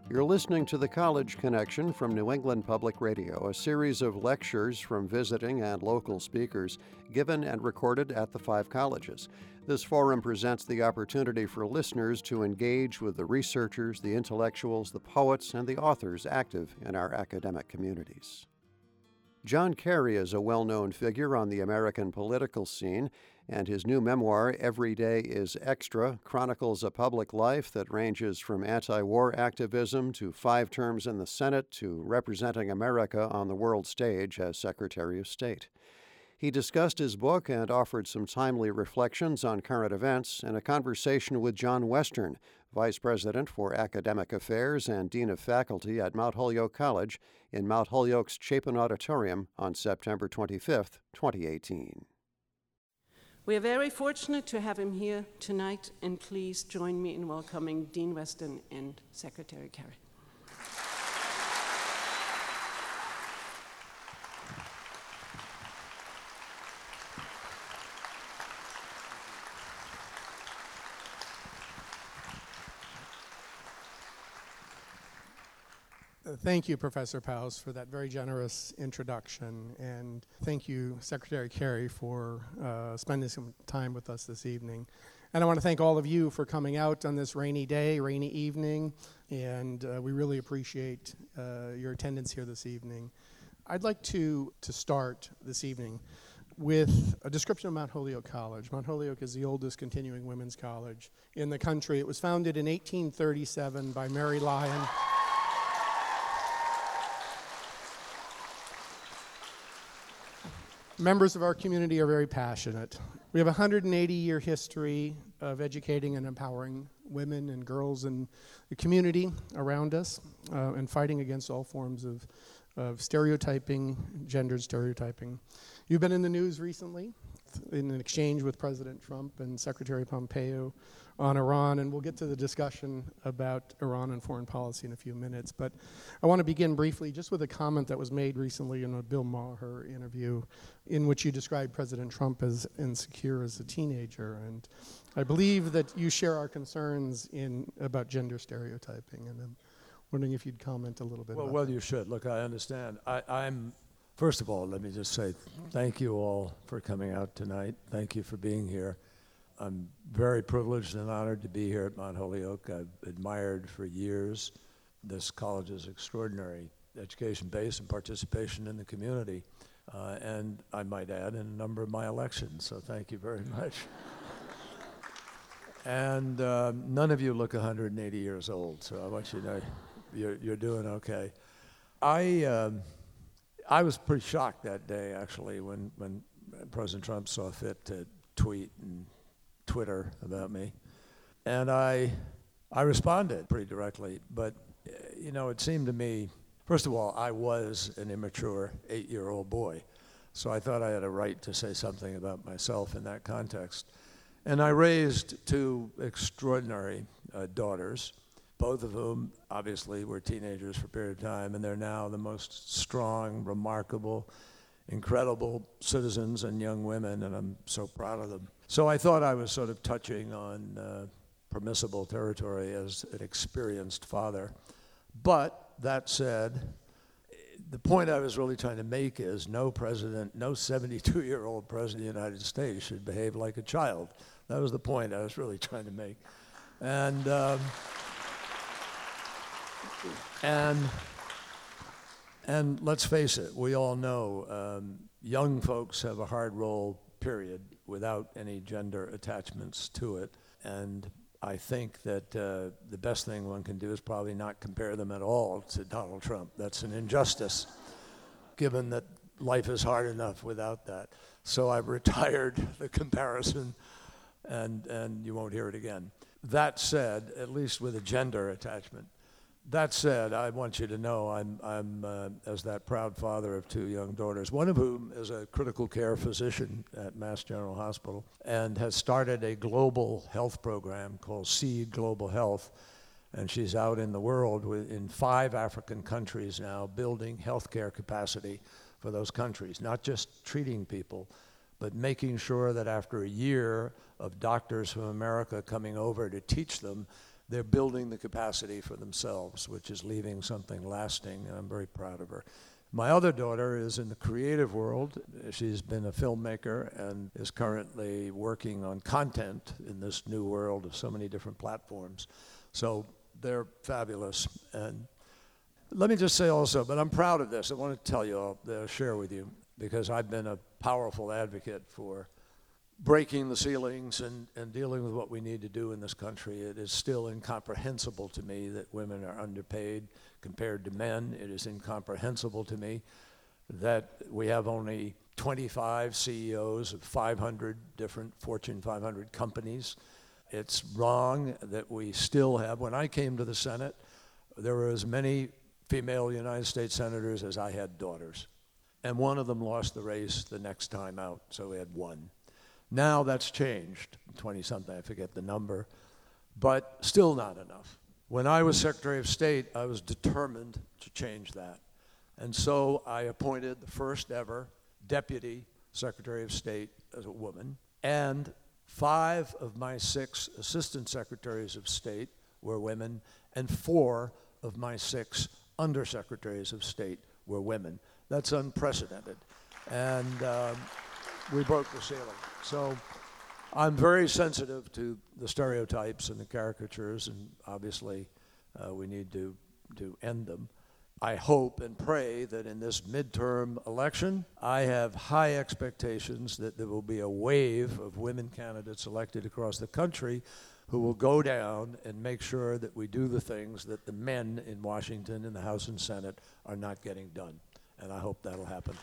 You're listening to The College Connection from New England Public Radio, a series of lectures from visiting and local speakers given and recorded at the 5 colleges. This forum presents the opportunity for listeners to engage with the researchers, the intellectuals, the poets, and the authors active in our academic communities. John Kerry is a well-known figure on the American political scene, and his new memoir, Every Day is Extra, chronicles a public life that ranges from anti-war activism to 5 terms in the Senate to representing America on the world stage as Secretary of State. He discussed his book and offered some timely reflections on current events in a conversation with John Western, Vice President for Academic Affairs and Dean of Faculty at Mount Holyoke College in Mount Holyoke's Chapin Auditorium on September 25, 2018. We are very fortunate to have him here tonight, and please join me in welcoming Dean Western and Secretary Kerry. Thank you, Professor Paus, for that very generous introduction, and thank you, Secretary Kerry, for spending some time with us this evening. And I want to thank all of you for coming out on this rainy day, rainy evening, and we really appreciate your attendance here this evening. I'd like to start this evening with a description of Mount Holyoke College. Mount Holyoke is the oldest continuing women's college in the country. It was founded in 1837 by Mary Lyon. Members of our community are very passionate. We have a 180-year history of educating and empowering women and girls in the community around us and fighting against all forms of stereotyping, gendered stereotyping. You've been in the news recently in an exchange with President Trump and Secretary Pompeo on Iran, and we'll get to the discussion about Iran and foreign policy in a few minutes. But I want to begin briefly just with a comment that was made recently in a Bill Maher interview in which you described President Trump as insecure as a teenager. And I believe that you share our concerns about gender stereotyping, and I'm wondering if you'd comment a little bit about that. Well, you should. Look, I understand. I'm first of all, let me just say thank you all for coming out tonight. Thank you for being here. I'm very privileged and honored to be here at Mount Holyoke. I've admired for years this college's extraordinary education base and participation in the community, and I might add, in a number of my elections, so thank you very much. And none of you look 180 years old, so I want you to know you're doing okay. I was pretty shocked that day, actually, when President Trump saw fit to tweet and Twitter about me. And I responded pretty directly, but it seemed to me, first of all, I was an immature 8-year-old boy, so I thought I had a right to say something about myself in that context. And I raised 2 extraordinary daughters, both of whom obviously were teenagers for a period of time, and they're now the most strong, remarkable, incredible citizens and young women, and I'm so proud of them. So I thought I was sort of touching on permissible territory as an experienced father. But that said, the point I was really trying to make is no 72-year-old president of the United States should behave like a child. That was the point I was really trying to make. And let's face it, we all know young folks have a hard role, period, without any gender attachments to it. And I think that the best thing one can do is probably not compare them at all to Donald Trump. That's an injustice, given that life is hard enough without that. So I've retired the comparison, and you won't hear it again. That said, at least with a gender attachment, that said, I want you to know I'm as that proud father of 2 young daughters, one of whom is a critical care physician at Mass General Hospital and has started a global health program called Seed Global Health. And she's out in the world in 5 African countries now building healthcare capacity for those countries, not just treating people, but making sure that after a year of doctors from America coming over to teach them, they're building the capacity for themselves, which is leaving something lasting, and I'm very proud of her. My other daughter is in the creative world. She's been a filmmaker and is currently working on content in this new world of so many different platforms. So they're fabulous. And let me just say also, but I'm proud of this. I want to tell you, I'll share with you, because I've been a powerful advocate for breaking the ceilings and dealing with what we need to do in this country. It is still incomprehensible to me that women are underpaid compared to men. It is incomprehensible to me that we have only 25 CEOs of 500 different Fortune 500 companies. It's wrong that we still have, when I came to the Senate, there were as many female United States senators as I had daughters. And one of them lost the race the next time out, so we had one. Now that's changed, 20-something, I forget the number, but still not enough. When I was Secretary of State, I was determined to change that. And so I appointed the first ever Deputy Secretary of State as a woman, and 5 of my 6 Assistant Secretaries of State were women, and 4 of my 6 Undersecretaries of State were women. That's unprecedented. And we broke the ceiling. So I'm very sensitive to the stereotypes and the caricatures, and obviously we need to end them. I hope and pray that in this midterm election, I have high expectations that there will be a wave of women candidates elected across the country who will go down and make sure that we do the things that the men in Washington, in the House and Senate, are not getting done. And I hope that'll happen.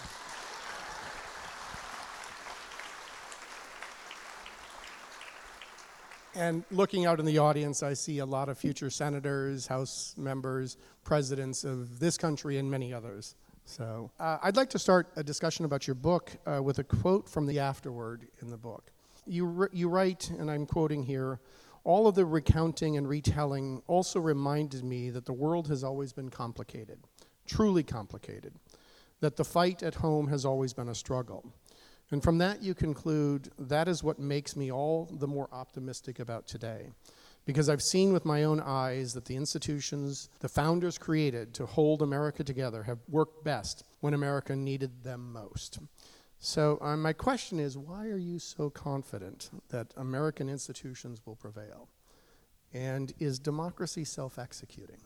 And looking out in the audience, I see a lot of future senators, House members, presidents of this country, and many others. So I'd like to start a discussion about your book with a quote from the afterword in the book. You write, and I'm quoting here, "All of the recounting and retelling also reminded me that the world has always been complicated, truly complicated, that the fight at home has always been a struggle. And from that you conclude, that is what makes me all the more optimistic about today, because I've seen with my own eyes that the institutions the founders created to hold America together have worked best when America needed them most." So my question is, why are you so confident that American institutions will prevail? And is democracy self-executing?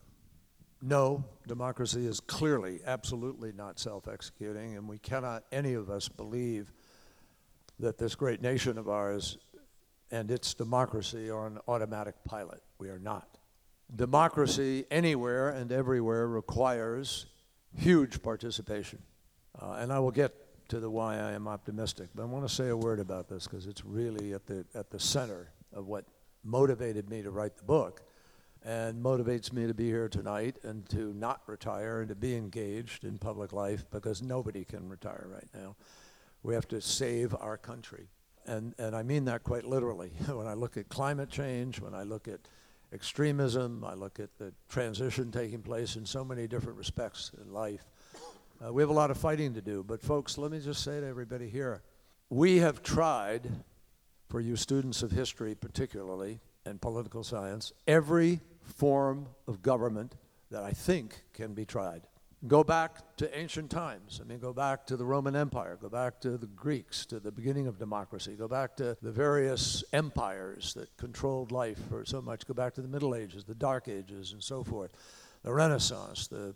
No, democracy is clearly, absolutely not self-executing, and we cannot, any of us, believe that this great nation of ours and its democracy are on automatic pilot. We are not. Democracy anywhere and everywhere requires huge participation. And I will get to the why I am optimistic, but I want to say a word about this because it's really at the center of what motivated me to write the book and motivates me to be here tonight and to not retire and to be engaged in public life, because nobody can retire right now. We have to save our country. And I mean that quite literally. When I look at climate change, when I look at extremism, I look at the transition taking place in so many different respects in life. We have a lot of fighting to do. But folks, let me just say to everybody here, we have tried, for you students of history particularly, and political science, every form of government that I think can be tried. Go back to ancient times. I mean, go back to the Roman Empire. Go back to the Greeks, to the beginning of democracy. Go back to the various empires that controlled life for so much. Go back to the Middle Ages, the Dark Ages, and so forth. The Renaissance, the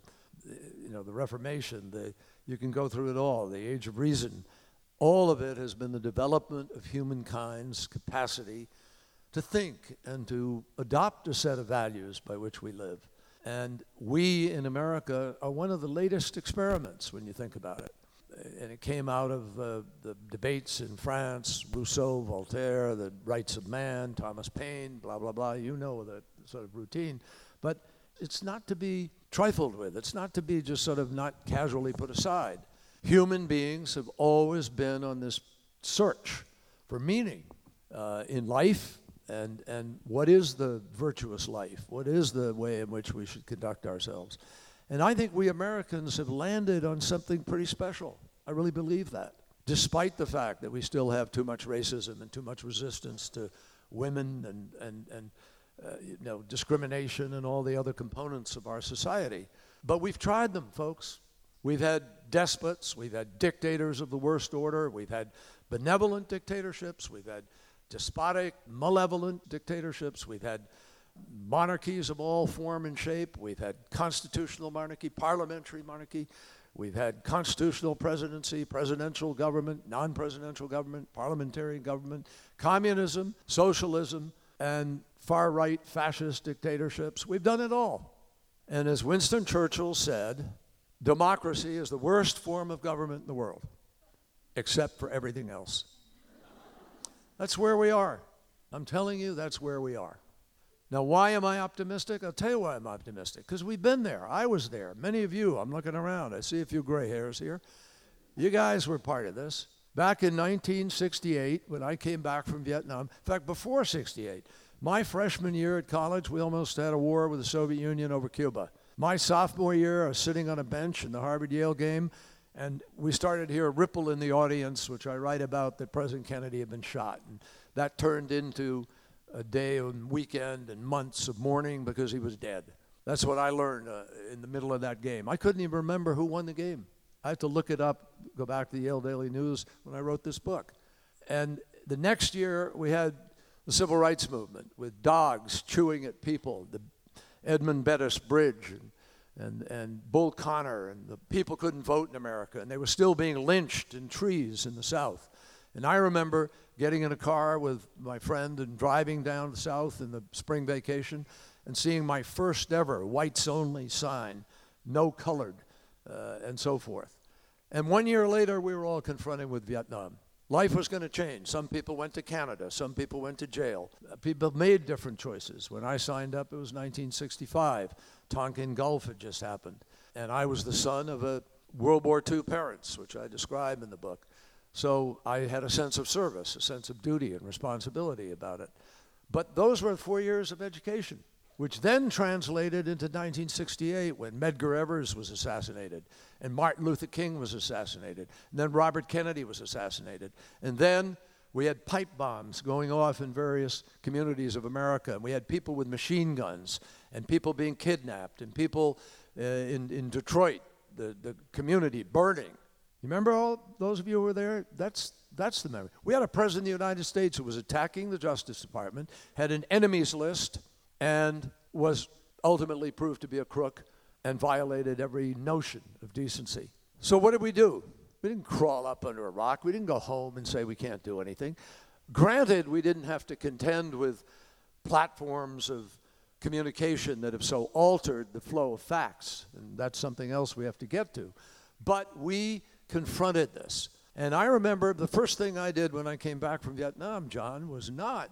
Reformation. You can go through it all. The Age of Reason. All of it has been the development of humankind's capacity to think and to adopt a set of values by which we live. And we in America are one of the latest experiments when you think about it. And it came out of the debates in France, Rousseau, Voltaire, the rights of man, Thomas Paine, blah, blah, blah. You know the sort of routine. But it's not to be trifled with. It's not to be just sort of not casually put aside. Human beings have always been on this search for meaning in life. And what is the virtuous life? What is the way in which we should conduct ourselves? And I think we Americans have landed on something pretty special. I really believe that. Despite the fact that we still have too much racism and too much resistance to women and discrimination and all the other components of our society. But we've tried them, folks. We've had despots, we've had dictators of the worst order, we've had benevolent dictatorships, we've had despotic, malevolent dictatorships, we've had monarchies of all form and shape, we've had constitutional monarchy, parliamentary monarchy, we've had constitutional presidency, presidential government, non-presidential government, parliamentary government, communism, socialism, and far-right fascist dictatorships. We've done it all. And as Winston Churchill said, democracy is the worst form of government in the world, except for everything else. That's where we are. I'm telling you, that's where we are. Now, why am I optimistic? I'll tell you why I'm optimistic. Because we've been there. I was there. Many of you, I'm looking around. I see a few gray hairs here. You guys were part of this. Back in 1968, when I came back from Vietnam, in fact, before 68, my freshman year at college, we almost had a war with the Soviet Union over Cuba. My sophomore year, I was sitting on a bench in the Harvard-Yale game, and we started to hear a ripple in the audience, which I write about, that President Kennedy had been shot. And that turned into a day and weekend and months of mourning because he was dead. That's what I learned in the middle of that game. I couldn't even remember who won the game. I had to look it up, go back to the Yale Daily News when I wrote this book. And the next year, we had the Civil Rights Movement with dogs chewing at people, the Edmund Bettis Bridge and Bull Connor, and the people couldn't vote in America, and they were still being lynched in trees in the South. And I remember getting in a car with my friend and driving down the South in the spring vacation and seeing my first ever whites only sign, no colored, and so forth. And 1 year later, we were all confronted with Vietnam. Life was going to change. Some people went to Canada. Some people went to jail. People made different choices. When I signed up, it was 1965. Tonkin Gulf had just happened. And I was the son of a World War II parents, which I describe in the book. So I had a sense of service, a sense of duty and responsibility about it. But those were 4 years of education, which then translated into 1968 when Medgar Evers was assassinated and Martin Luther King was assassinated, and then Robert Kennedy was assassinated. And then we had pipe bombs going off in various communities of America, and we had people with machine guns and people being kidnapped and people in Detroit, the community burning. You remember all those of you who were there? That's the memory. We had a president of the United States who was attacking the Justice Department, had an enemies list, and was ultimately proved to be a crook and violated every notion of decency. So what did we do? We didn't crawl up under a rock. We didn't go home and say we can't do anything. Granted, we didn't have to contend with platforms of communication that have so altered the flow of facts, and that's something else we have to get to. But we confronted this. And I remember the first thing I did when I came back from Vietnam, John, was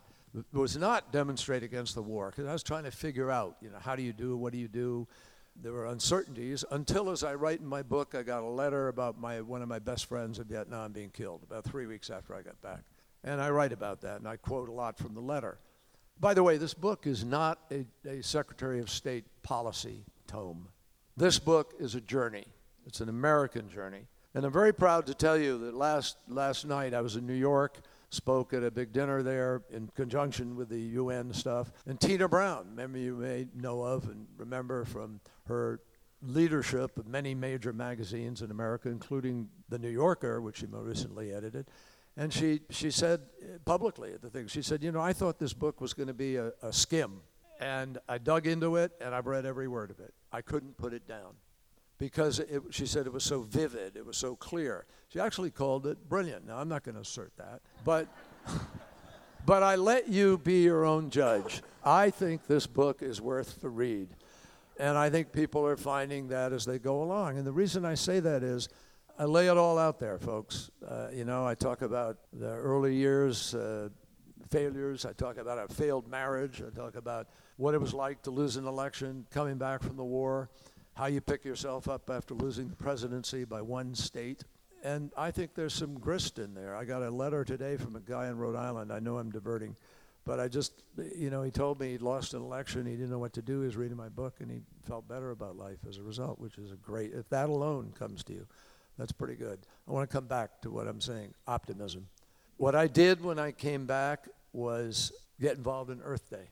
not demonstrate against the war, because I was trying to figure out, how do you do, what do you do? There were uncertainties until, as I write in my book, I got a letter about one of my best friends in Vietnam being killed about 3 weeks after I got back. And I write about that, and I quote a lot from the letter. By the way, this book is not a Secretary of State policy tome. This book is a journey. It's an American journey. And I'm very proud to tell you that last night I was in New York, spoke at a big dinner there in conjunction with the UN stuff. And Tina Brown, maybe you may know of and remember from her leadership of many major magazines in America, including The New Yorker, which she more recently edited. And she said publicly at the thing, she said, I thought this book was going to be a skim. And I dug into it, and I've read every word of it. I couldn't put it down. Because she said it was so vivid, it was so clear. She actually called it brilliant. Now, I'm not going to assert that, but I let you be your own judge. I think this book is worth the read, and I think people are finding that as they go along. And the reason I say that is I lay it all out there, folks. I talk about the early years, failures. I talk about a failed marriage. I talk about what it was like to lose an election, coming back from the war, how you pick yourself up after losing the presidency by one state. And I think there's some grist in there. I got a letter today from a guy in Rhode Island. I know I'm diverting, but I just, he told me he'd lost an election. He didn't know what to do. He was reading my book, and he felt better about life as a result, which is if that alone comes to you, that's pretty good. I want to come back to what I'm saying, optimism. What I did when I came back was get involved in Earth Day.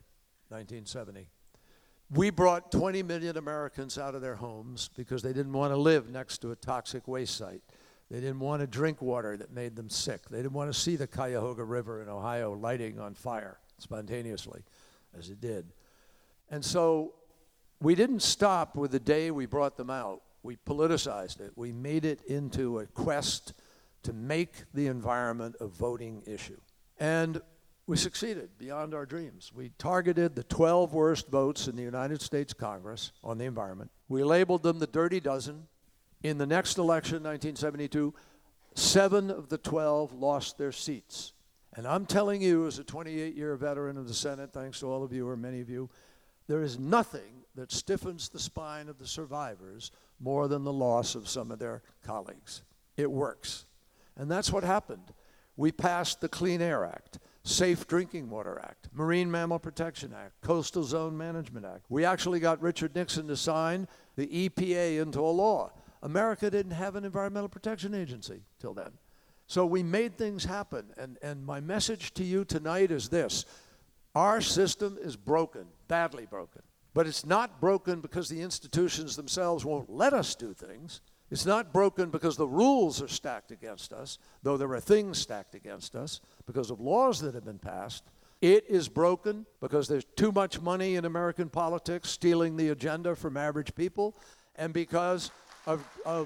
1970. We brought 20 million Americans out of their homes because they didn't want to live next to a toxic waste site. They didn't want to drink water that made them sick. They didn't want to see the Cuyahoga River in Ohio lighting on fire spontaneously, as it did. And so we didn't stop with the day we brought them out. We politicized it. We made it into a quest to make the environment a voting issue. And we succeeded beyond our dreams. We targeted the 12 worst votes in the United States Congress on the environment. We labeled them the Dirty Dozen. In the next election, 1972, 7 of the 12 lost their seats. And I'm telling you, as a 28-year veteran of the Senate, thanks to all of you or many of you, there is nothing that stiffens the spine of the survivors more than the loss of some of their colleagues. It works. And that's what happened. We passed the Clean Air Act, Safe Drinking Water Act, Marine Mammal Protection Act, Coastal Zone Management Act. We actually got Richard Nixon to sign the EPA into a law. America didn't have an environmental protection agency till then. So we made things happen. And my message to you tonight is this. Our system is broken, badly broken. But it's not broken because the institutions themselves won't let us do things. It's not broken because the rules are stacked against us, though there are things stacked against us because of laws that have been passed. It is broken because there's too much money in American politics stealing the agenda from average people, and because of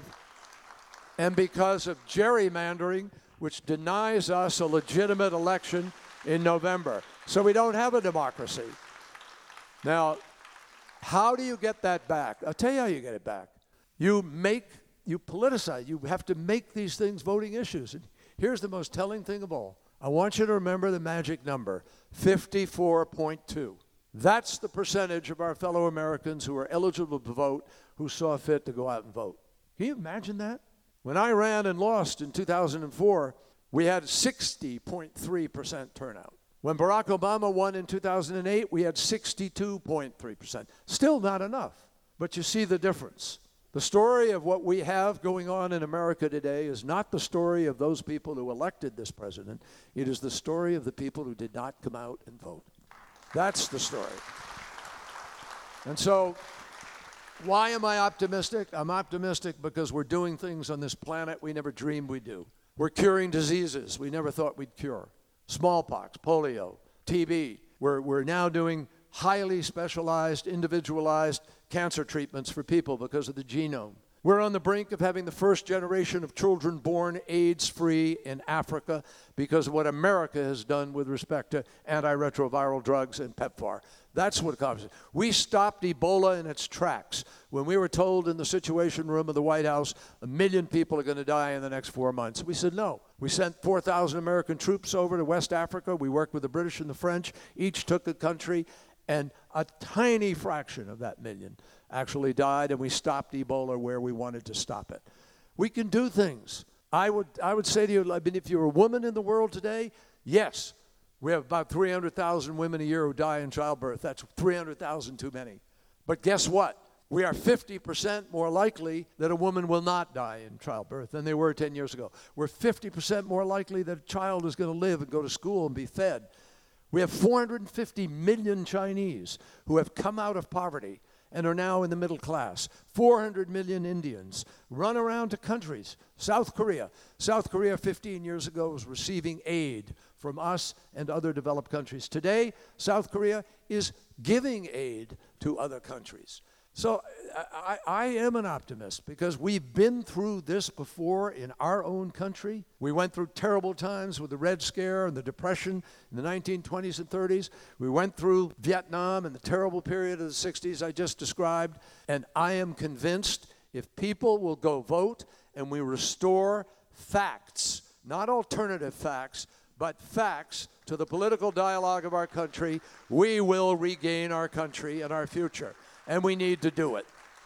gerrymandering, which denies us a legitimate election in November. So we don't have a democracy. Now, how do you get that back? I'll tell you how you get it back. You politicize. You have to make these things voting issues. And here's the most telling thing of all. I want you to remember the magic number, 54.2. That's the percentage of our fellow Americans who are eligible to vote who saw fit to go out and vote. Can you imagine that? When I ran and lost in 2004, we had 60.3% turnout. When Barack Obama won in 2008, we had 62.3%. Still not enough, but you see the difference. The story of what we have going on in America today is not the story of those people who elected this president. It is the story of the people who did not come out and vote. That's the story. And so, why am I optimistic? I'm optimistic because we're doing things on this planet we never dreamed we'd do. We're curing diseases we never thought we'd cure. Smallpox, polio, TB. We're now doing highly specialized, individualized cancer treatments for people because of the genome. We're on the brink of having the first generation of children born AIDS-free in Africa because of what America has done with respect to antiretroviral drugs and PEPFAR. That's what accomplishes. We stopped Ebola in its tracks. When we were told in the Situation Room of the White House, 1 million people are going to die in the next 4 months, we said no. We sent 4,000 American troops over to West Africa. We worked with the British and the French. Each took a country, and a tiny fraction of that million actually died, and we stopped Ebola where we wanted to stop it. We can do things. I would say to you, I mean, if you're a woman in the world today, yes, we have about 300,000 women a year who die in childbirth. That's 300,000 too many. But guess what? We are 50% more likely that a woman will not die in childbirth than they were 10 years ago. We're 50% more likely that a child is going to live and go to school and be fed. We have 450 million Chinese who have come out of poverty and are now in the middle class. 400 million Indians run around to countries. South Korea 15 years ago was receiving aid from us and other developed countries. Today, South Korea is giving aid to other countries. So I am an optimist because we've been through this before in our own country. We went through terrible times with the Red Scare and the Depression in the 1920s and 30s. We went through Vietnam and the terrible period of the 60s I just described. And I am convinced if people will go vote and we restore facts, not alternative facts, but facts to the political dialogue of our country, we will regain our country and our future. And we need to do it.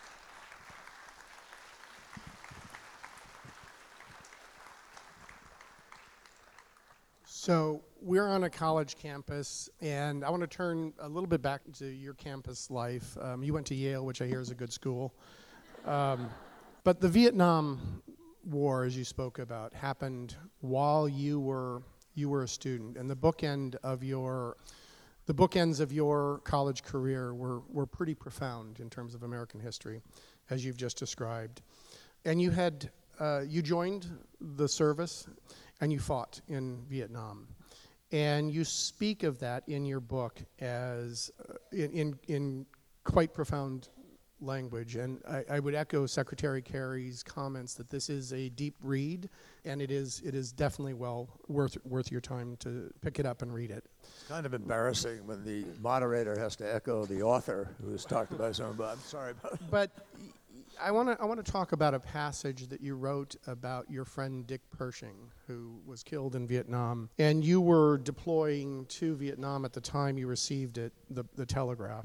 So we're on a college campus, and I want to turn a little bit back to your campus life. You went to Yale, which I hear is a good school. But the Vietnam War, as you spoke about, happened while you were a student. And the bookend of The bookends of your college career were pretty profound in terms of American history, as you've just described. And you joined the service and you fought in Vietnam. And you speak of that in your book as in quite profound language. And I would echo Secretary Kerry's comments that this is a deep read, and it is definitely well worth your time to pick it up and read it. It's kind of embarrassing when the moderator has to echo the author who has talked about his own, but I'm sorry about it. But I want to talk about a passage that you wrote about your friend Dick Pershing, who was killed in Vietnam. And you were deploying to Vietnam at the time you received the telegram.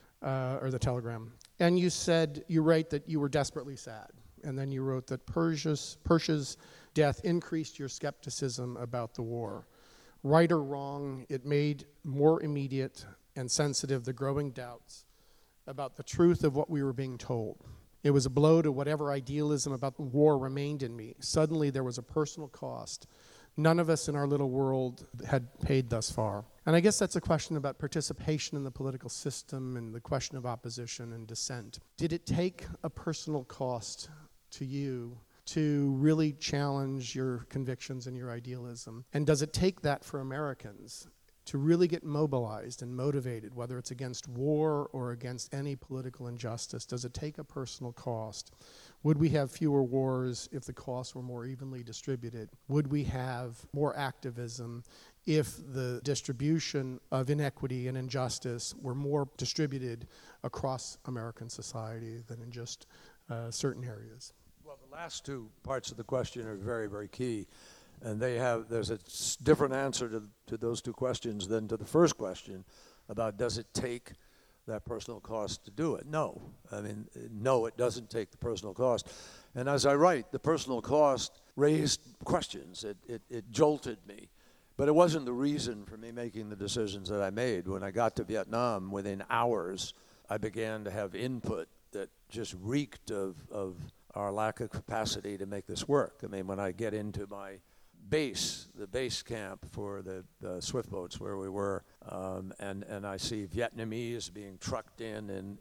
And you write that you were desperately sad. And then you wrote that Persh's death increased your skepticism about the war. Right or wrong, it made more immediate and sensitive the growing doubts about the truth of what we were being told. It was a blow to whatever idealism about the war remained in me. Suddenly there was a personal cost none of us in our little world had paid thus far. And I guess that's a question about participation in the political system and the question of opposition and dissent. Did it take a personal cost to you to really challenge your convictions and your idealism? And does it take that for Americans to really get mobilized and motivated, whether it's against war or against any political injustice? Does it take a personal cost? Would we have fewer wars if the costs were more evenly distributed? Would we have more activism if the distribution of inequity and injustice were more distributed across American society than in just certain areas? Well, the last two parts of the question are very, very key. And there's a different answer to those two questions than to the first question about does it take that personal cost to do it? No. I mean, no, it doesn't take the personal cost. And as I write, the personal cost raised questions. It jolted me. But it wasn't the reason for me making the decisions that I made. When I got to Vietnam, within hours, I began to have input that just reeked of our lack of capacity to make this work. I mean, when I get into my base, the base camp for the swift boats where we were, and I see Vietnamese being trucked in,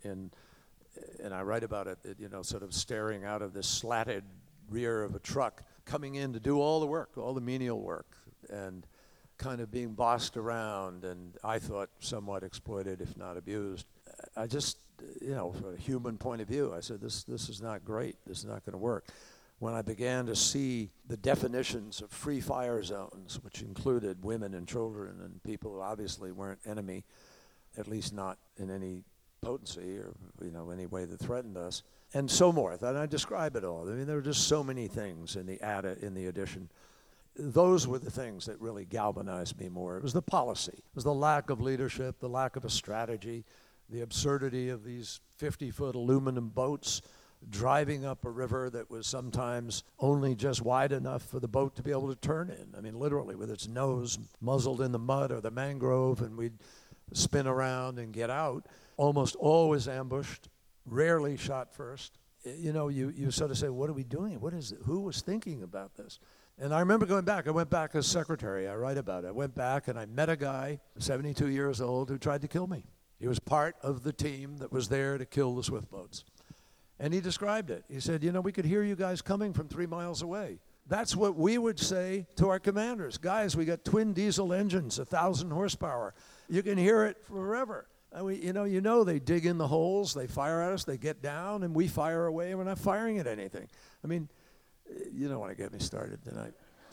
and I write about it, sort of staring out of this slatted rear of a truck, coming in to do all the work, all the menial work, and kind of being bossed around, and I thought somewhat exploited, if not abused. I just, from a human point of view, I said, this is not great. This is not going to work. When I began to see the definitions of free fire zones, which included women and children and people who obviously weren't enemy, at least not in any potency or any way that threatened us, and so forth. And I describe it all. I mean, there were just so many things in the edition. Those were the things that really galvanized me more. It was the policy. It was the lack of leadership, the lack of a strategy, the absurdity of these 50-foot aluminum boats driving up a river that was sometimes only just wide enough for the boat to be able to turn in. I mean, literally, with its nose muzzled in the mud or the mangrove, and we'd spin around and get out. Almost always ambushed, rarely shot first. You sort of say, what are we doing? What is it? Who was thinking about this? And I remember going back. I went back as secretary. I write about it. I went back and I met a guy, 72 years old, who tried to kill me. He was part of the team that was there to kill the swift boats. And he described it. He said, we could hear you guys coming from 3 miles away. That's what we would say to our commanders. Guys, we got twin diesel engines, 1,000 horsepower. You can hear it forever. And they dig in the holes, they fire at us, they get down, and we fire away, and we're not firing at anything. I mean, you don't want to get me started tonight.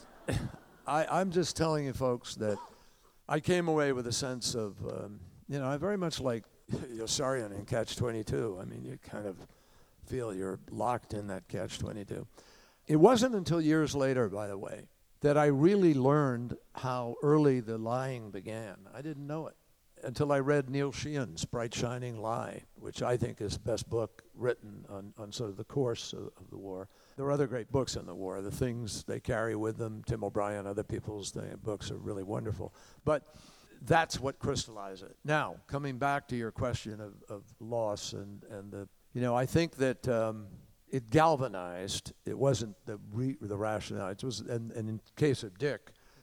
I'm just telling you, folks, that I came away with a sense of, I very much like Yossarian in Catch-22. I mean, you kind of feel you're locked in that Catch-22. It wasn't until years later, by the way, that I really learned how early the lying began. I didn't know it until I read Neil Sheehan's Bright Shining Lie, which I think is the best book written on sort of the course of the war. There are other great books on the war, the things they carry with them. Tim O'Brien, other people's books are really wonderful. But that's what crystallized it. Now, coming back to your question of loss and the I think that it galvanized. It wasn't the rationale. It was, and in case of Dick,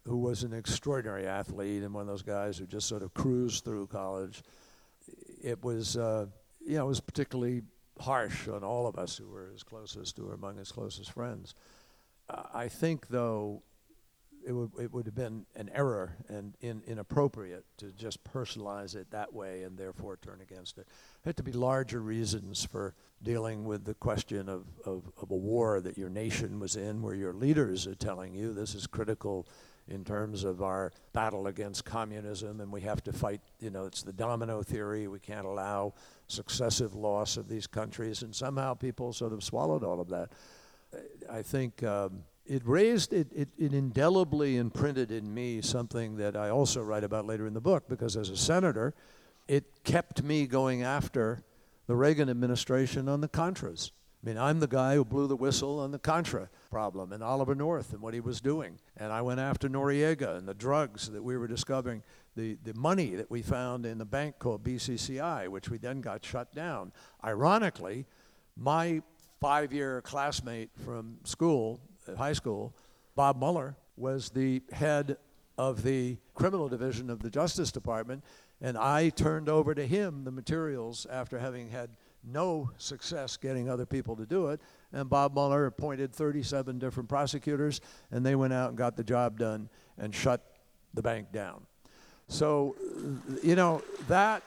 who was an extraordinary athlete and one of those guys who just sort of cruised through college. It was, it was particularly harsh on all of us who were his closest, who were among his closest friends. I think, though, it would have been an error and inappropriate to just personalize it that way and therefore turn against it. There had to be larger reasons for dealing with the question of a war that your nation was in, where your leaders are telling you this is critical in terms of our battle against communism, and we have to fight, it's the domino theory, we can't allow successive loss of these countries, and somehow people sort of swallowed all of that. I think it indelibly imprinted in me something that I also write about later in the book, because as a senator, it kept me going after the Reagan administration on the Contras. I mean, I'm the guy who blew the whistle on the Contra problem and Oliver North and what he was doing. And I went after Noriega and the drugs that we were discovering, the money that we found in the bank called BCCI, which we then got shut down. Ironically, my 5-year classmate from school, high school, Bob Mueller, was the head of the criminal division of the Justice Department, and I turned over to him the materials after having had no success getting other people to do it, and Bob Mueller appointed 37 different prosecutors, and they went out and got the job done and shut the bank down. So, that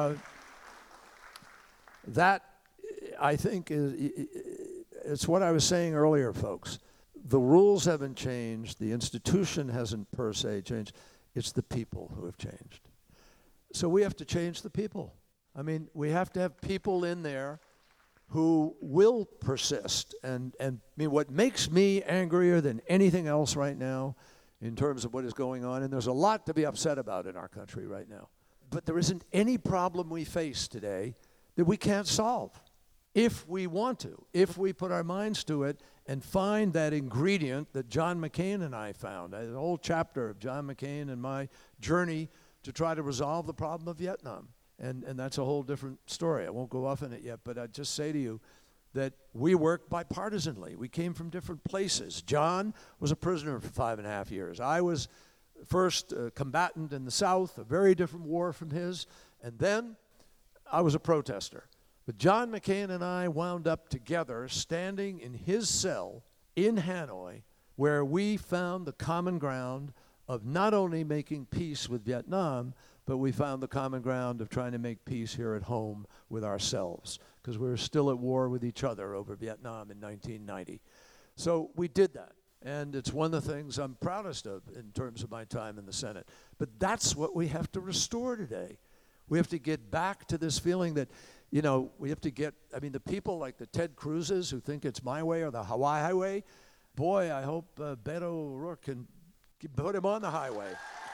I think it's what I was saying earlier, folks. The rules haven't changed. The institution hasn't per se changed. It's the people who have changed. So we have to change the people. I mean, we have to have people in there who will persist. And I mean, what makes me angrier than anything else right now in terms of what is going on, and there's a lot to be upset about in our country right now, but there isn't any problem we face today that we can't solve if we want to, if we put our minds to it and find that ingredient that John McCain and I found. An whole chapter of John McCain and my journey to try to resolve the problem of Vietnam. And that's a whole different story. I won't go off on it yet, but I'd just say to you that we worked bipartisanly. We came from different places. John was a prisoner for 5.5 years. I was first a combatant in the South, a very different war from his, and then I was a protester. But John McCain and I wound up together standing in his cell in Hanoi, where we found the common ground of not only making peace with Vietnam, but we found the common ground of trying to make peace here at home with ourselves, because we were still at war with each other over Vietnam in 1990. So we did that, and it's one of the things I'm proudest of in terms of my time in the Senate. But that's what we have to restore today. We have to get back to this feeling that, we have to get, the people like the Ted Cruzes who think it's my way or the Hawaii Highway, boy, I hope Beto O'Rourke can put him on the highway.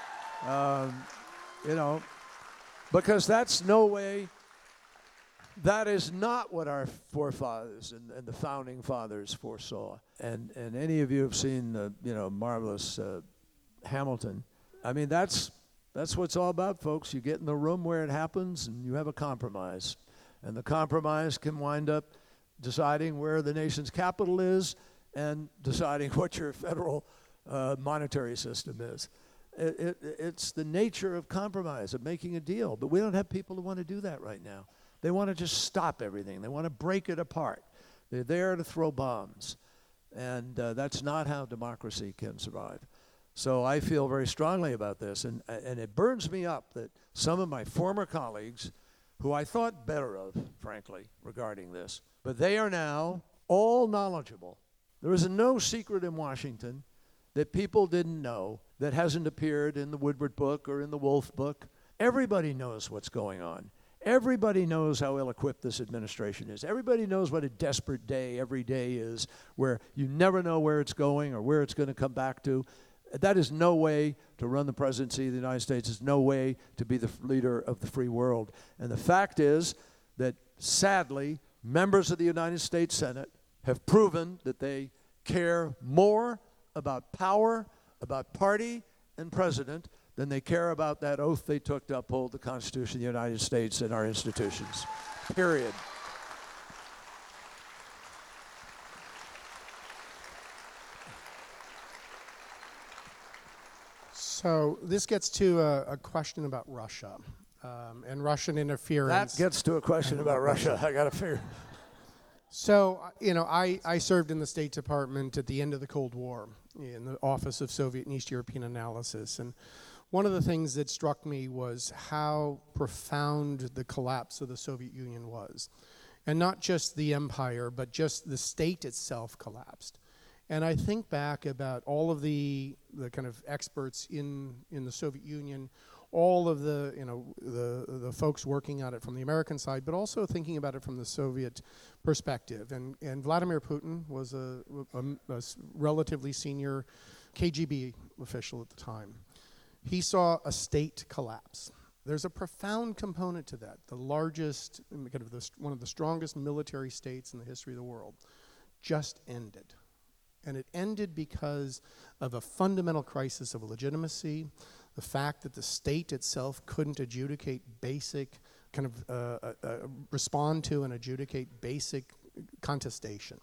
Because that's no way, that is not what our forefathers and the founding fathers foresaw. And any of you have seen the, marvelous Hamilton. That's what it's all about, folks. You get in the room where it happens and you have a compromise. And the compromise can wind up deciding where the nation's capital is and deciding what your federal monetary system is. It's the nature of compromise, of making a deal. But we don't have people who want to do that right now. They want to just stop everything. They want to break it apart. They're there to throw bombs. And that's not how democracy can survive. So I feel very strongly about this. And it burns me up that some of my former colleagues, who I thought better of, frankly, regarding this, but they are now all knowledgeable. There is no secret in Washington that people didn't know that hasn't appeared in the Woodward book or in the Wolf book. Everybody knows what's going on. Everybody knows how ill-equipped this administration is. Everybody knows what a desperate day every day is, where you never know where it's going or where it's going to come back to. That is no way to run the presidency of the United States. It's no way to be the leader of the free world. And the fact is that, sadly, members of the United States Senate have proven that they care more about power, about party and president, than they care about that oath they took to uphold the Constitution of the United States and our institutions. Period. So this gets to a question about Russia and Russian interference. That gets to a question about Russia. I got to figure. So, I served in the State Department at the end of the Cold War in the Office of Soviet and East European Analysis. And one of the things that struck me was how profound the collapse of the Soviet Union was. And not just the empire, but just the state itself collapsed. And I think back about all of the kind of experts in the Soviet Union, all of the folks working on it from the American side, but also thinking about it from the Soviet perspective. And Vladimir Putin was a relatively senior KGB official at the time. He saw a state collapse. There's a profound component to that. The largest, kind of one of the strongest military states in the history of the world just ended. And it ended because of a fundamental crisis of legitimacy, the fact that the state itself couldn't adjudicate basic, respond to and adjudicate basic contestation.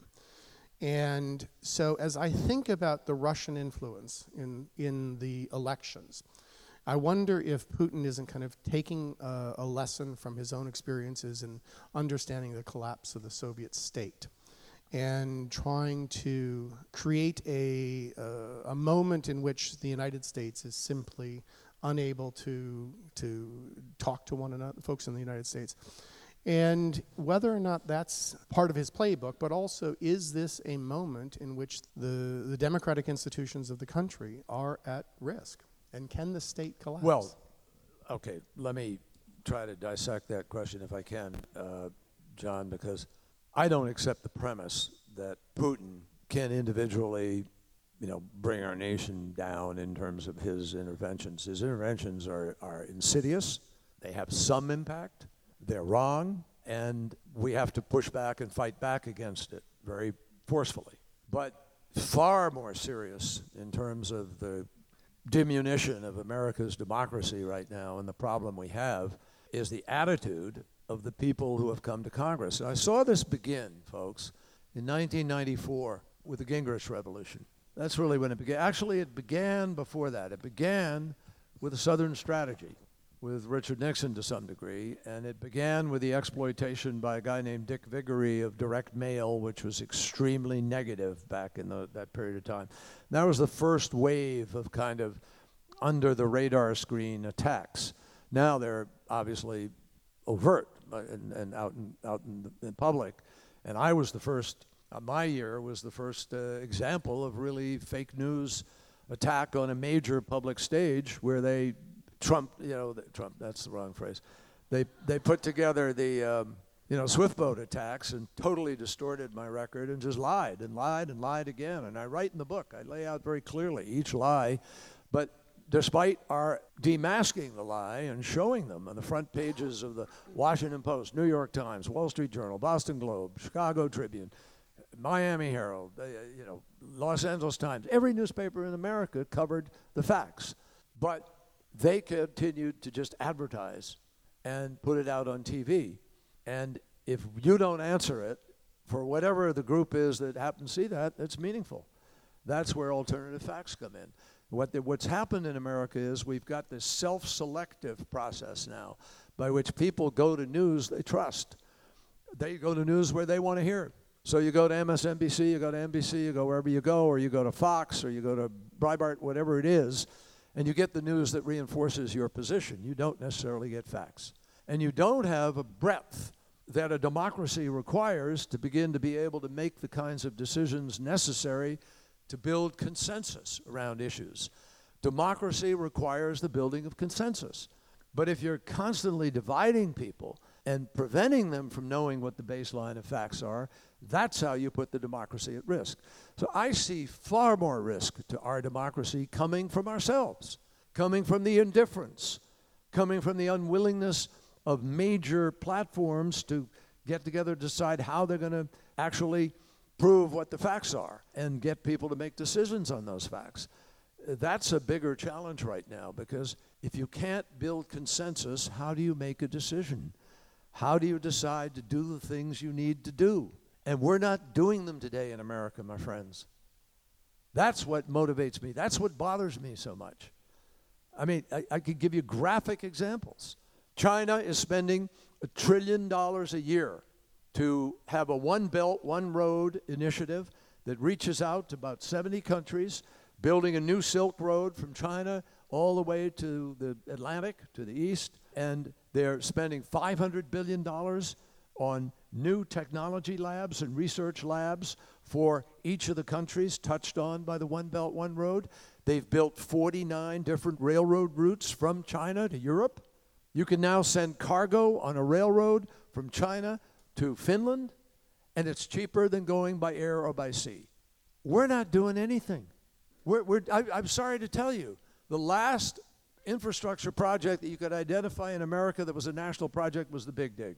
And so as I think about the Russian influence in the elections, I wonder if Putin isn't kind of taking a lesson from his own experiences in understanding the collapse of the Soviet state and trying to create a moment in which the United States is simply unable to talk to one another, folks in the United States. And whether or not that's part of his playbook, but also is this a moment in which the democratic institutions of the country are at risk? And can the state collapse? Well, okay, let me try to dissect that question if I can, John, because I don't accept the premise that Putin can individually, bring our nation down in terms of his interventions. His interventions are insidious. They have some impact. They're wrong, and we have to push back and fight back against it very forcefully. But far more serious in terms of the diminution of America's democracy right now and the problem we have is the attitude of the people who have come to Congress. And I saw this begin, folks, in 1994 with the Gingrich Revolution. That's really when it began. Actually, it began before that. It began with the Southern Strategy, with Richard Nixon to some degree, and it began with the exploitation by a guy named Dick Vigory of direct mail, which was extremely negative back in that period of time. And that was the first wave of kind of under the radar screen attacks. Now they're obviously overt and out in public. And I was the first, my year was the first example of really fake news attack on a major public stage where Trump, that's the wrong phrase. They put together the, swift boat attacks and totally distorted my record and just lied and lied and lied again. And I write in the book, I lay out very clearly each lie. But despite our demasking the lie and showing them on the front pages of the Washington Post, New York Times, Wall Street Journal, Boston Globe, Chicago Tribune, Miami Herald, Los Angeles Times, every newspaper in America covered the facts. But they continued to just advertise and put it out on TV. And if you don't answer it, for whatever the group is that happen to see that, it's meaningful. That's where alternative facts come in. What's happened in America is we've got this self-selective process now by which people go to news they trust. They go to news where they want to hear it. So you go to MSNBC, you go to NBC, you go wherever you go, or you go to Fox, or you go to Breitbart, whatever it is, and you get the news that reinforces your position. You don't necessarily get facts. And you don't have a breadth that a democracy requires to begin to be able to make the kinds of decisions necessary to build consensus around issues. Democracy requires the building of consensus. But if you're constantly dividing people and preventing them from knowing what the baseline of facts are, that's how you put the democracy at risk. So I see far more risk to our democracy coming from ourselves, coming from the indifference, coming from the unwillingness of major platforms to get together, decide how they're going to actually prove what the facts are and get people to make decisions on those facts. That's a bigger challenge right now, because if you can't build consensus, how do you make a decision? How do you decide to do the things you need to do? And we're not doing them today in America, my friends. That's what motivates me. That's what bothers me so much. I mean, I could give you graphic examples. China is spending $1 trillion a year to have a One Belt, One Road initiative that reaches out to about 70 countries, building a new Silk Road from China all the way to the Atlantic, to the east. And they're spending $500 billion on new technology labs and research labs for each of the countries touched on by the One Belt, One Road. They've built 49 different railroad routes from China to Europe. You can now send cargo on a railroad from China to Finland, and it's cheaper than going by air or by sea. We're not doing anything. I'm sorry to tell you, the last infrastructure project that you could identify in America that was a national project was the Big Dig.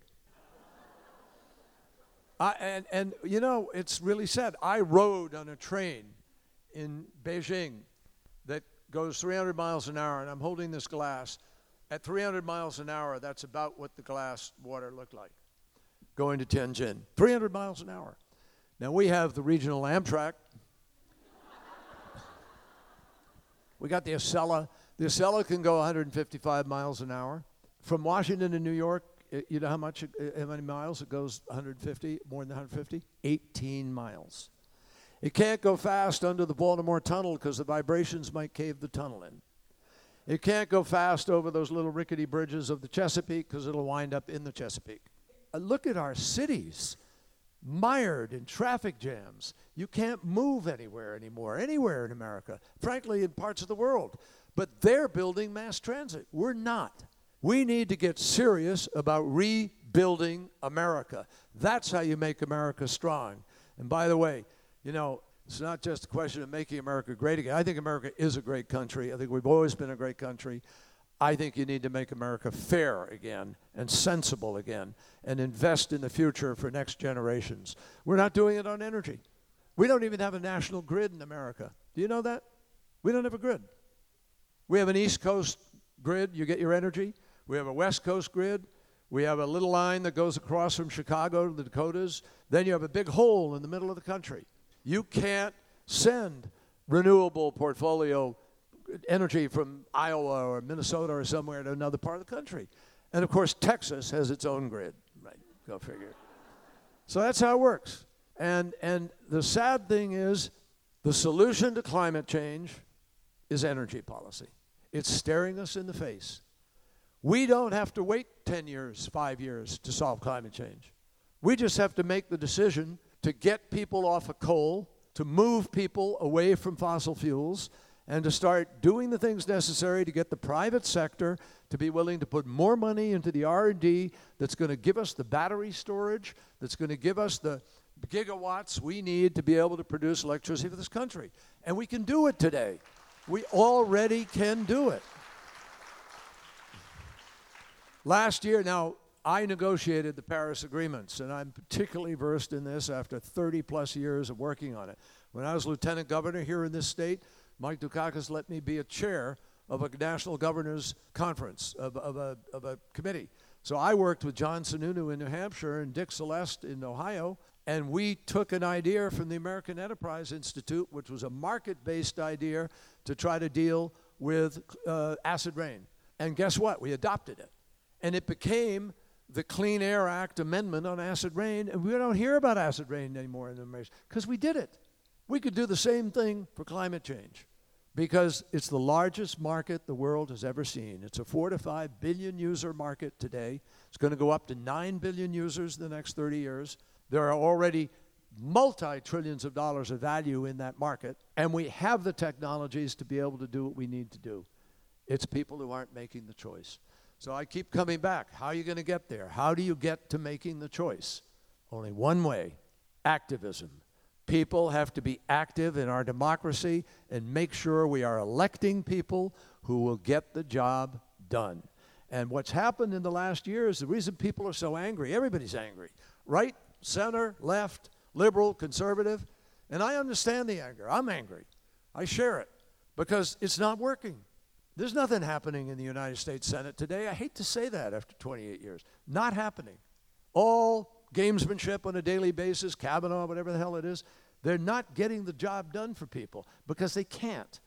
And you know, it's really sad. I rode on a train in Beijing that goes 300 miles an hour, and I'm holding this glass. At 300 miles an hour, that's about what the glass water looked like going to Tianjin. 300 miles an hour. Now, we have the regional Amtrak. We got the Acela. The Acela can go 155 miles an hour. From Washington to New York, you know how many miles it goes? 150, more than 150? 18 miles. It can't go fast under the Baltimore Tunnel because the vibrations might cave the tunnel in. It can't go fast over those little rickety bridges of the Chesapeake because it'll wind up in the Chesapeake. Look at our cities, mired in traffic jams. You can't move anywhere anymore, anywhere in America, frankly, in parts of the world. But they're building mass transit. We're not. We need to get serious about rebuilding America. That's how you make America strong. And by the way, you know, it's not just a question of making America great again. I think America is a great country. I think we've always been a great country. I think you need to make America fair again and sensible again and invest in the future for next generations. We're not doing it on energy. We don't even have a national grid in America. Do you know that? We don't have a grid. We have an East Coast grid, you get your energy. We have a West Coast grid. We have a little line that goes across from Chicago to the Dakotas. Then you have a big hole in the middle of the country. You can't send renewable portfolio energy from Iowa or Minnesota or somewhere to another part of the country. And of course, Texas has its own grid. Right, go figure. So that's how it works. And the sad thing is, the solution to climate change is energy policy. It's staring us in the face. We don't have to wait 10 years, 5 years to solve climate change. We just have to make the decision to get people off of coal, to move people away from fossil fuels, and to start doing the things necessary to get the private sector to be willing to put more money into the R&D that's going to give us the battery storage, that's going to give us the gigawatts we need to be able to produce electricity for this country. And we can do it today. We already can do it. Last year, now, I negotiated the Paris agreements, and I'm particularly versed in this after 30-plus years of working on it. When I was lieutenant governor here in this state, Mike Dukakis let me be a chair of a national governors conference, of a committee. So I worked with John Sununu in New Hampshire and Dick Celeste in Ohio, and we took an idea from the American Enterprise Institute, which was a market-based idea to try to deal with acid rain. And guess what? We adopted it. And it became the Clean Air Act amendment on acid rain, and we don't hear about acid rain anymore in the Americas because we did it. We could do the same thing for climate change because it's the largest market the world has ever seen. It's a 4 to 5 billion user market today. It's going to go up to 9 billion users in the next 30 years. There are already multi-trillions of dollars of value in that market, and we have the technologies to be able to do what we need to do. It's people who aren't making the choice. So I keep coming back. How are you going to get there? How do you get to making the choice? Only one way, activism. People have to be active in our democracy and make sure we are electing people who will get the job done. And what's happened in the last year is the reason people are so angry, everybody's angry, right, center, left, liberal, conservative, and I understand the anger. I'm angry. I share it because it's not working. There's nothing happening in the United States Senate today. I hate to say that after 28 years. Not happening. All gamesmanship on a daily basis, Kavanaugh, whatever the hell it is, they're not getting the job done for people because they can't.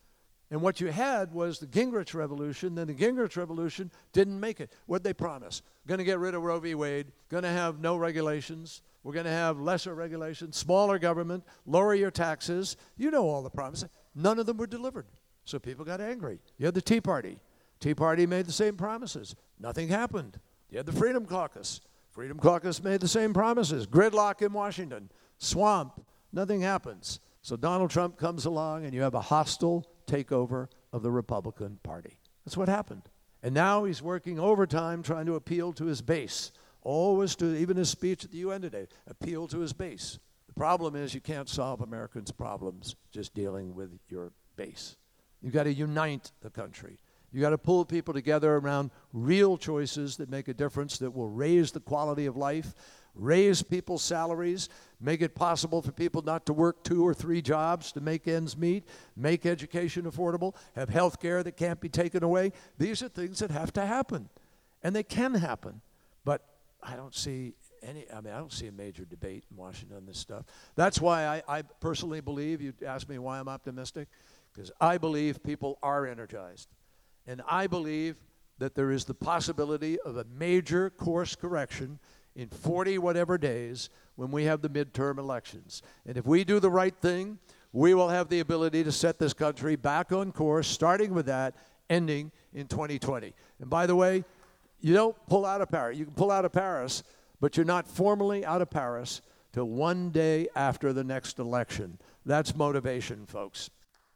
And what you had was the Gingrich Revolution. Then the Gingrich Revolution didn't make it. What'd they promise? Going to get rid of Roe v. Wade, going to have no regulations, we're going to have lesser regulations, smaller government, lower your taxes. You know all the promises. None of them were delivered. So people got angry. You had the Tea Party. Tea Party made the same promises. Nothing happened. You had the Freedom Caucus. Freedom Caucus made the same promises. Gridlock in Washington. Swamp. Nothing happens. So Donald Trump comes along and you have a hostile takeover of the Republican Party. That's what happened. And now he's working overtime trying to appeal to his base. Always to, even his speech at the UN today, appeal to his base. The problem is you can't solve Americans' problems just dealing with your base. You've got to unite the country. You've got to pull people together around real choices that make a difference, that will raise the quality of life, raise people's salaries, make it possible for people not to work 2 or 3 jobs to make ends meet, make education affordable, have health care that can't be taken away. These are things that have to happen, and they can happen. But I don't see I don't see a major debate in Washington on this stuff. That's why I personally believe, you asked me why I'm optimistic, because I believe people are energized. And I believe that there is the possibility of a major course correction in 40 whatever days when we have the midterm elections. And if we do the right thing, we will have the ability to set this country back on course, starting with that, ending in 2020. And by the way, you don't pull out of Paris. You can pull out of Paris, but you're not formally out of Paris till one day after the next election. That's motivation, folks.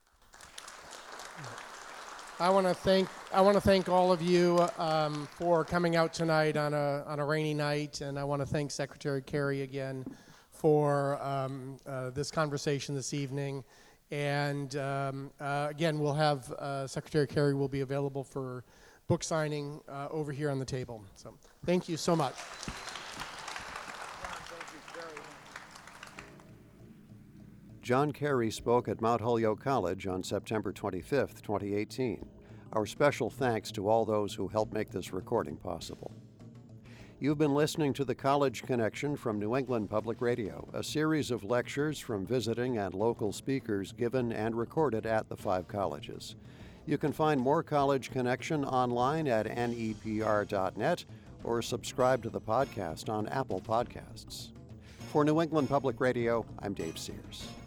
I want to thank all of you for coming out tonight on a rainy night, and I want to thank Secretary Kerry again for this conversation this evening. And again, we'll have Secretary Kerry will be available for book signing over here on the table. So thank you so much. John Kerry spoke at Mount Holyoke College on September 25, 2018. Our special thanks to all those who helped make this recording possible. You've been listening to The College Connection from New England Public Radio, a series of lectures from visiting and local speakers given and recorded at the 5 colleges. You can find more College Connection online at nepr.net or subscribe to the podcast on Apple Podcasts. For New England Public Radio, I'm Dave Sears.